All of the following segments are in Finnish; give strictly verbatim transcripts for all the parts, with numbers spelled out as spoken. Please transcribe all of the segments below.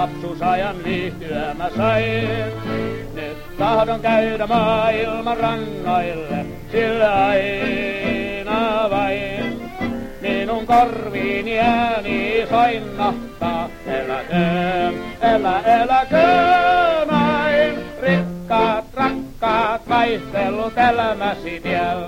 lapsuusajan viihtyä mä sain. Nyt tahdon käydä maailman rangoille, sillä aina vain minun korviini ääni soinnahtaa. Eläköön, elä, eläköön ain, rikkaat, rakkaat, vaihtelut elämäsi tiel.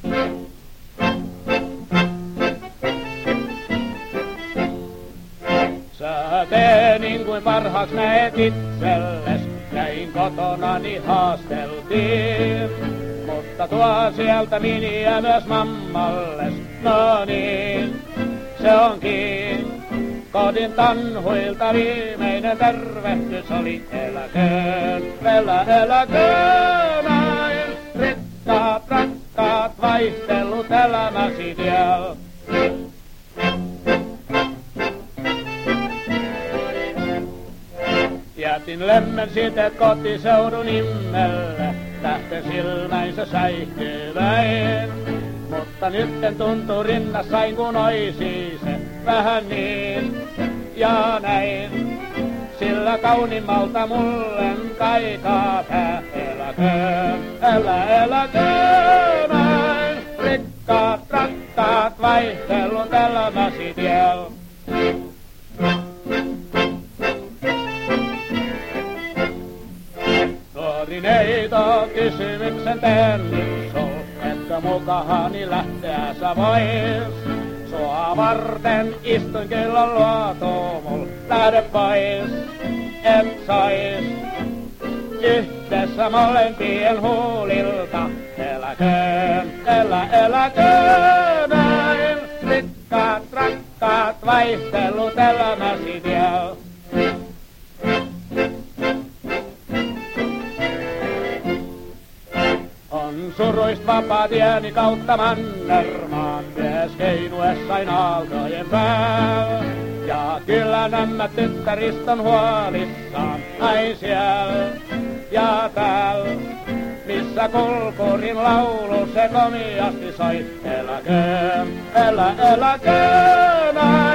Sä tee niin kuin parhaaks näet itselles, näin kotonani haasteltiin. Mutta tuo sieltä miniä myös mammalles, no niin, se onkin. Kodin tanhuilta viimeinen tervehdys oli eläköön, elä, eläköön ain, rikkaat, rakkaat, vaihtelut elämäsi tiel. Jätin lemmen siteet kotiseudun immelle, tähten silmäinsä säihkyväin. Mutta nytten tuntuu rinnassain kun oisi se vähän niin ja näin. Sillä kaunimmalta mullen kaikaa tää eläköön, elä, eläköön ain. Rikkaat, rakkaat, vaihtelut elämäsi tiel. Neito kysymyksen teen nyt sul, etkö mukahani lähteä sä vois. Sua varten istuin kyllä luotu mul, lähde pois, et sais. Yhdessä molempien huulilta, eläköön, elä, eläköön ain. Rikkaat, rakkaat, vaihtelut elämäsi tiel. On suruist vapaa tieni kautta mannermaan, mies keinuessain aaltojen päällä. Ja kyllä nämä tyttärist on huolissaan, ai siellä ja täällä. Missä kulkurin laulu se komiasti soi, eläköön, elä, eläköön aina.